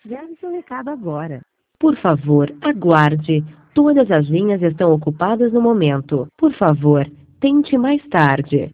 Grave seu recado agora. Por favor, aguarde. Todas as linhas estão ocupadas no momento. Por favor, tente mais tarde.